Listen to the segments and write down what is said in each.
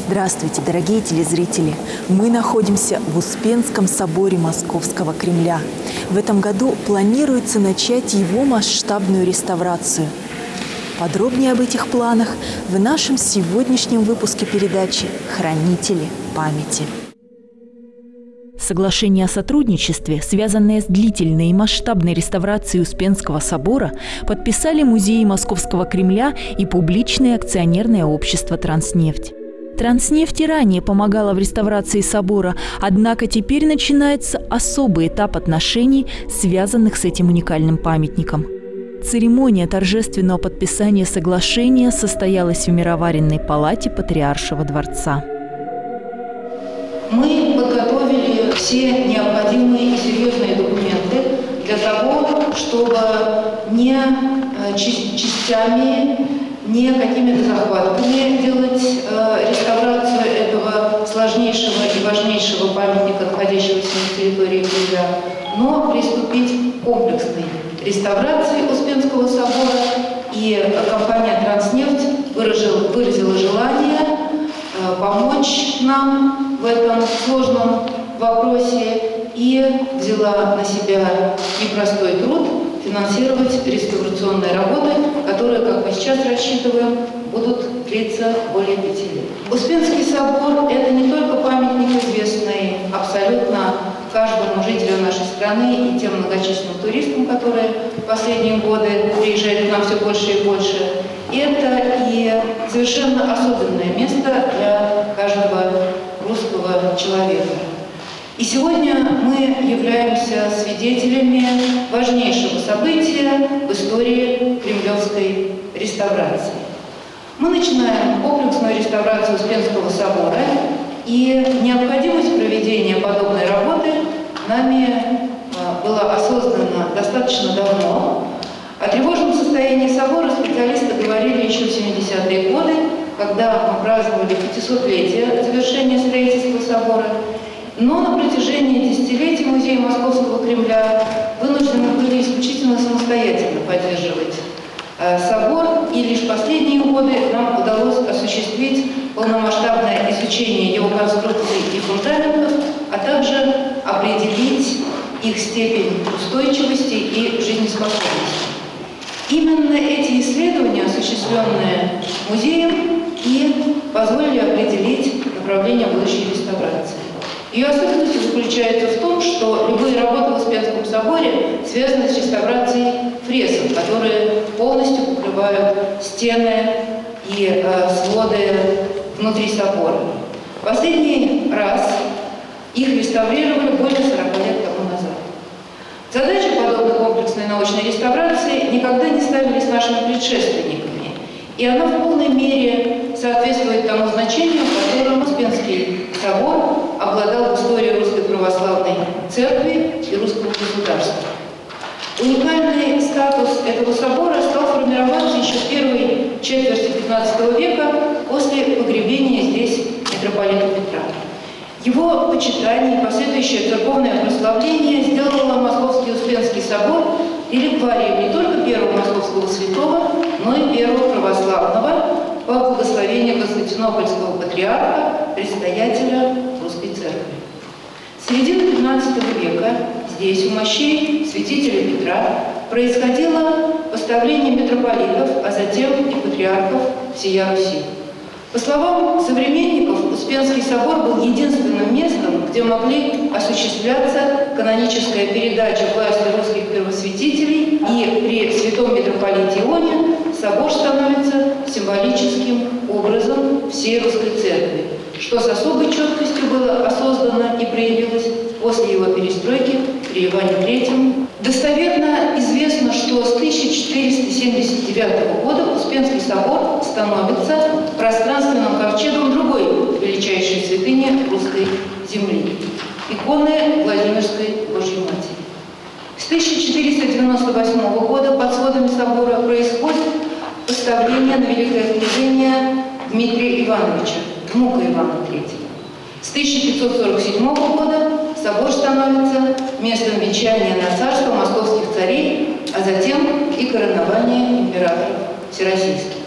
Здравствуйте, дорогие телезрители! Мы находимся в Успенском соборе Московского Кремля. В этом году планируется начать его масштабную реставрацию. Подробнее об этих планах в нашем сегодняшнем выпуске передачи «Хранители памяти». Соглашение о сотрудничестве, связанное с длительной и масштабной реставрацией Успенского собора, подписали музеи Московского Кремля и публичное акционерное общество «Транснефть». «Транснефть» и ранее помогала в реставрации собора, однако теперь начинается особый этап отношений, связанных с этим уникальным памятником. Церемония торжественного подписания соглашения состоялась в Мироваренной палате Патриаршего дворца. Мы подготовили все необходимые и серьезные документы для того, чтобы не частями, не какими-то захватками делать реставрацию этого сложнейшего и важнейшего памятника, находящегося на территории Кремля, но приступить к комплексной реставрации Успенского собора. И компания «Транснефть» выразила желание помочь нам в этом сложном вопросе и взяла на себя непростой труд финансировать реставрационные работы, которые, как мы сейчас рассчитываем, будут длиться более 5 лет. Успенский собор – это не только памятник, известный абсолютно каждому жителю нашей страны и тем многочисленным туристам, которые в последние годы приезжают к нам все больше и больше. Это и совершенно особенное место для каждого русского человека. И сегодня мы являемся свидетелями важнейшего события в истории кремлевской реставрации. Мы начинаем комплексную реставрацию Успенского собора, и необходимость проведения подобной работы нами была осознана достаточно давно. О тревожном состоянии собора специалисты говорили еще в 70-е годы, когда мы праздновали 500-летие завершения строительства собора. Но на протяжении десятилетий музей Московского Кремля вынуждены были исключительно самостоятельно поддерживать собор, и лишь последние годы нам удалось осуществить полномасштабное изучение его конструкций и фундаментов, а также определить их степень устойчивости и жизнеспособности. Именно эти исследования, осуществленные музеем, и позволили определить направление будущей реставрации. Ее особенность заключается в том, что любые работы в Успенском соборе связаны с реставрацией фресок, которые полностью покрывают стены и своды внутри собора. Последний раз их реставрировали более 40 лет тому назад. Задачи подобной комплексной научной реставрации никогда не ставились нашими предшественниками, и она в полной мере соответствует тому значению, которым Успенский собор обладал в истории Русской Православной Церкви и русского государства. Уникальный статус этого собора стал формироваться еще в первой четверти XV века после погребения здесь митрополита Петра. Его почитание и последующее церковное прославление сделало Московский Успенский собор реликварией не только первого московского святого, но и первого православного по благословению Константинопольского патриарха, предстоятеля Русской Церкви. С середины XV века здесь, у мощей святителя Петра, происходило поставление митрополитов, а затем и патриархов всея Руси. По словам современников, Успенский собор был единственным местом, где могли осуществляться каноническая передача власти русских первосвятителей, и при святом митрополите Ионе собор становится символическим образом всей русской церкви, что с особой четкостью было осознано и проявилось после его перестройки при Иване III. Достоверно известно, что с 1479 года Успенский собор становится пространственным ковчегом другой величайшей святыни русской земли – иконы Владимирской Божьей Матери. С 1498 года под сводами собора происходит поставление на великое княжение Дмитрия Ивановича, внука Ивана III. С 1547 года собор становится местом венчания на царство московских царей, а затем и коронования императоров всероссийских.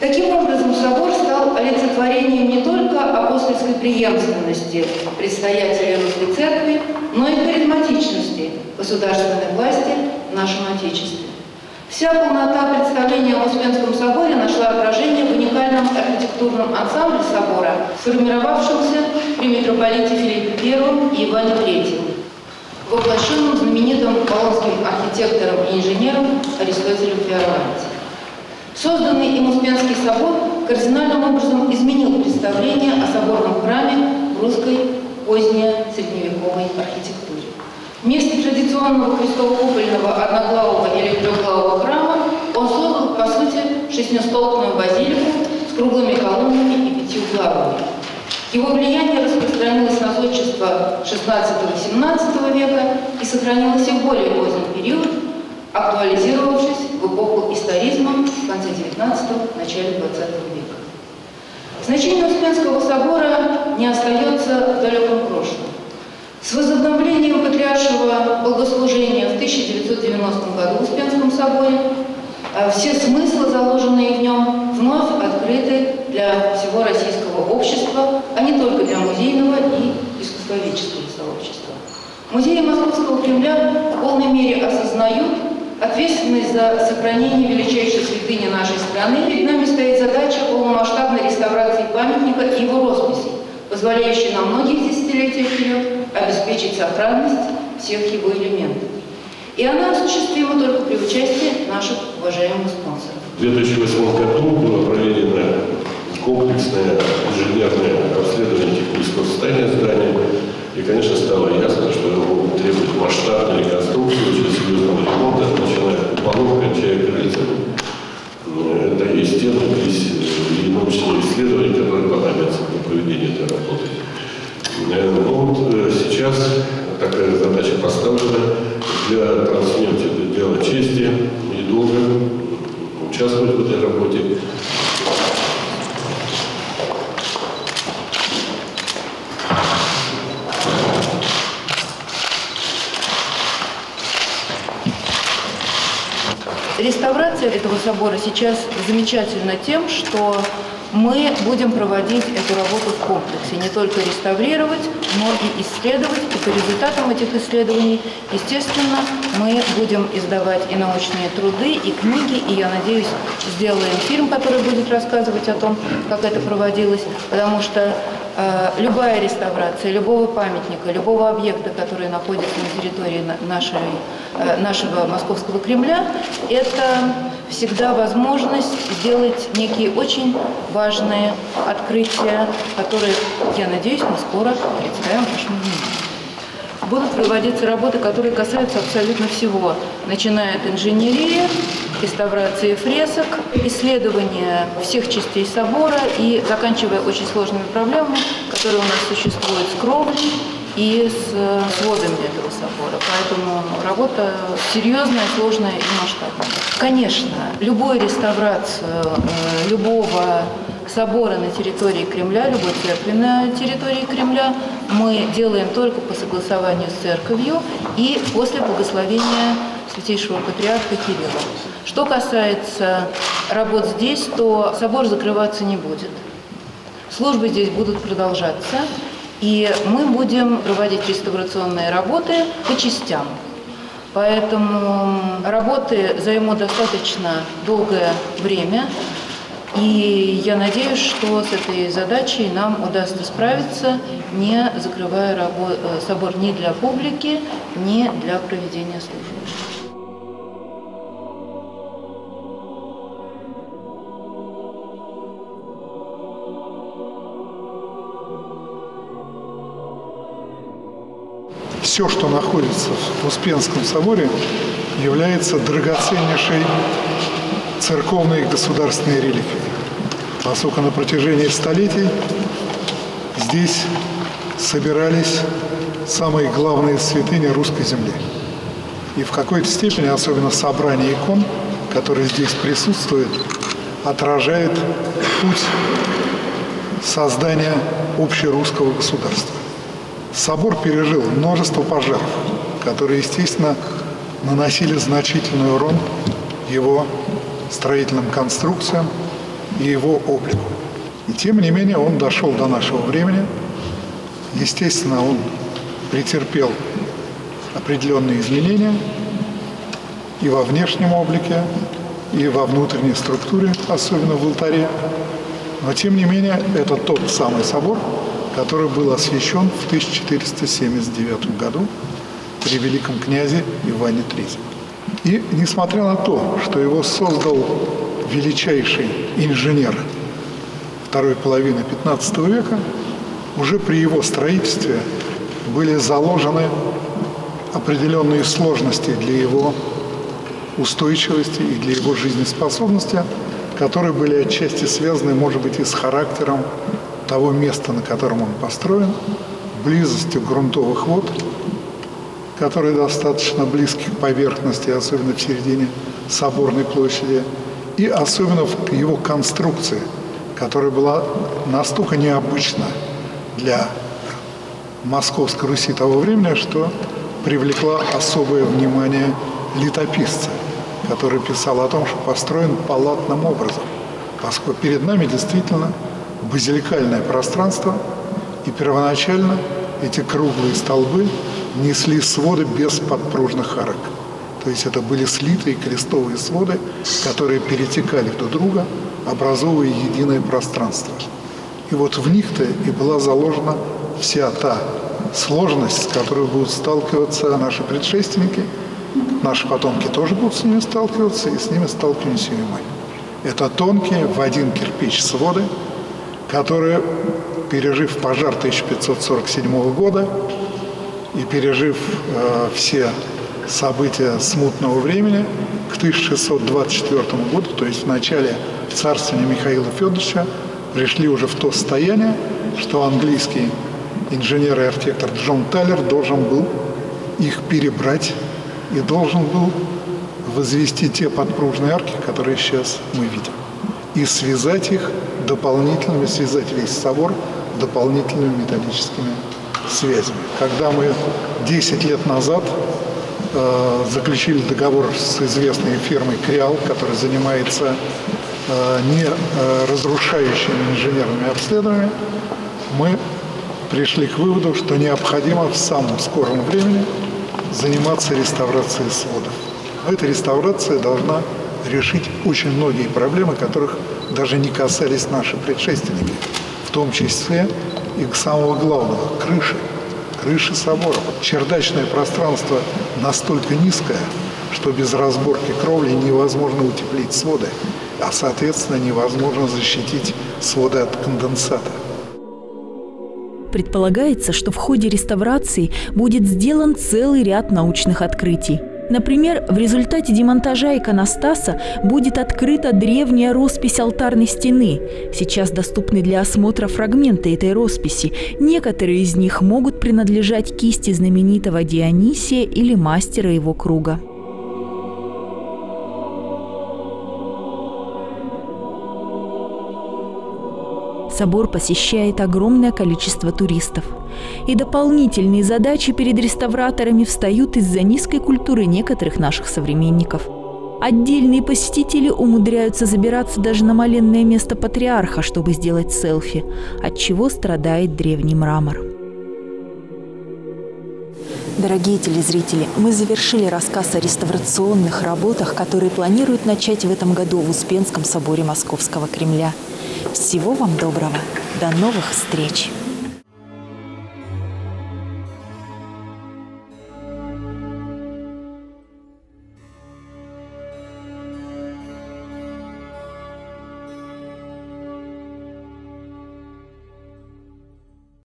Таким образом, собор стал олицетворением не только апостольской преемственности предстоятелей Русской Церкви, но и харизматичности государственной власти в нашем Отечестве. Вся полнота представления о Успенском соборе нашла отражение в уникальном архитектурном ансамбле собора, сформировавшемся при митрополите Филиппе I и Иване III, воплощенном знаменитым болонским архитектором и инженером Аристотелем Фиораванти. Созданный им Успенский собор кардинальным образом изменил представление о соборном храме в русской позднесредневековой архитектуре. Вместо традиционного крестово-купольного одноглавого или трехглавого храма он создал, по сути, шестнестолбную базилику с круглыми колоннами и пятиуглавыми. Его влияние распространилось на зодчество XVI-XVII века и сохранилось и в более поздний период, актуализировавшись в эпоху историзма в конце XIX – начале XX века. Значение Успенского собора не остается в далеком прошлом. С возобновлением патриаршего богослужения в 1990 году в Успенском соборе все смыслы, заложенные в нем, вновь открыты для всего российского общества, а не только для музейного и искусствоведческого сообщества. Музеи Московского Кремля в полной мере осознают ответственность за сохранение величайшей святыни нашей страны. Перед нами стоит задача полномасштабной реставрации памятника и его росписей, позволяющей на многие десятилетия вперед обеспечить сохранность всех его элементов. И она осуществима только при участии наших уважаемых спонсоров. В 2008 году было проведено комплексное инженерное обследование технического состояния здания. И, конечно, стало ясно, что его требует масштабной реконструкции, очень серьезного ремонта, начиная от куполов, кончая крыльцем. Это и стены, и научные исследования, которые понадобятся для проведения этой работы. Сейчас такая задача поставлена для Транснефти, это дело чести и долга участвовать в этой работе. Реставрация этого собора сейчас замечательна тем, что мы будем проводить эту работу в комплексе. Не только реставрировать, но и исследовать. И по результатам этих исследований, естественно, мы будем издавать и научные труды, и книги, и, я надеюсь, сделаем фильм, который будет рассказывать о том, как это проводилось, потому что любая реставрация, любого памятника, любого объекта, который находится на территории нашего Московского Кремля, это всегда возможность сделать некие очень важные открытия, которые, я надеюсь, мы скоро представим вашему вниманию. Будут проводиться работы, которые касаются абсолютно всего, начиная от инженерии, реставрации фресок, исследования всех частей собора и заканчивая очень сложными проблемами, которые у нас существуют с кровлей и с сводами этого собора. Поэтому работа серьезная, сложная и масштабная. Конечно, любую реставрацию любого собора на территории Кремля, любой церкви на территории Кремля мы делаем только по согласованию с церковью и после благословения Святейшего Патриарха Кирилла. Что касается работ здесь, то собор закрываться не будет. Службы здесь будут продолжаться, и мы будем проводить реставрационные работы по частям. Поэтому работы займут достаточно долгое время, и я надеюсь, что с этой задачей нам удастся справиться, не закрывая собор ни для публики, ни для проведения службы. Все, что находится в Успенском соборе, является драгоценнейшей церковной и государственной реликвией, поскольку на протяжении столетий здесь собирались самые главные святыни русской земли. И в какой-то степени, особенно собрание икон, которые здесь присутствуют, отражает путь создания общерусского государства. Собор пережил множество пожаров, которые, естественно, наносили значительный урон его строительным конструкциям и его облику. И тем не менее он дошел до нашего времени. Естественно, он претерпел определенные изменения и во внешнем облике, и во внутренней структуре, особенно в алтаре. Но тем не менее это тот самый собор, который был освящен в 1479 году при великом князе Иване III. И несмотря на то, что его создал величайший инженер второй половины XV века, уже при его строительстве были заложены определенные сложности для его устойчивости и для его жизнеспособности, которые были отчасти связаны, может быть, и с характером того места, на котором он построен, близостью грунтовых вод, которые достаточно близки к поверхности, особенно в середине Соборной площади, и особенно в его конструкции, которая была настолько необычна для Московской Руси того времени, что привлекла особое внимание летописца, который писал о том, что построен палатным образом, поскольку перед нами действительно базиликальное пространство, и первоначально эти круглые столбы несли своды без подпружных арок. То есть это были слитые крестовые своды, которые перетекали друг друга, образовывая единое пространство. И вот в них-то и была заложена вся та сложность, с которой будут сталкиваться наши предшественники. Наши потомки тоже будут с ними сталкиваться, и с ними сталкиваемся и мы. Это тонкие в один кирпич своды, которые, пережив пожар 1547 года и пережив все события смутного времени, к 1624 году, то есть в начале царствования Михаила Федоровича, пришли уже в то состояние, что английский инженер и архитектор Джон Тайлер должен был их перебрать и должен был возвести те подпружные арки, которые сейчас мы видим, и связать их дополнительными, связать весь собор дополнительными металлическими связями. Когда мы 10 лет назад заключили договор с известной фирмой Креал, которая занимается не разрушающими инженерными обследованиями, мы пришли к выводу, что необходимо в самом скором времени заниматься реставрацией сводов. Эта реставрация должна решить очень многие проблемы, которых даже не касались наши предшественники, в том числе и самого главного – крыши собора. Чердачное пространство настолько низкое, что без разборки кровли невозможно утеплить своды, а, соответственно, невозможно защитить своды от конденсата. Предполагается, что в ходе реставрации будет сделан целый ряд научных открытий. Например, в результате демонтажа иконостаса будет открыта древняя роспись алтарной стены. Сейчас доступны для осмотра фрагменты этой росписи. Некоторые из них могут принадлежать кисти знаменитого Дионисия или мастера его круга. Собор посещает огромное количество туристов. И дополнительные задачи перед реставраторами встают из-за низкой культуры некоторых наших современников. Отдельные посетители умудряются забираться даже на моленное место патриарха, чтобы сделать селфи, от чего страдает древний мрамор. Дорогие телезрители, мы завершили рассказ о реставрационных работах, которые планируют начать в этом году в Успенском соборе Московского Кремля. Всего вам доброго. До новых встреч!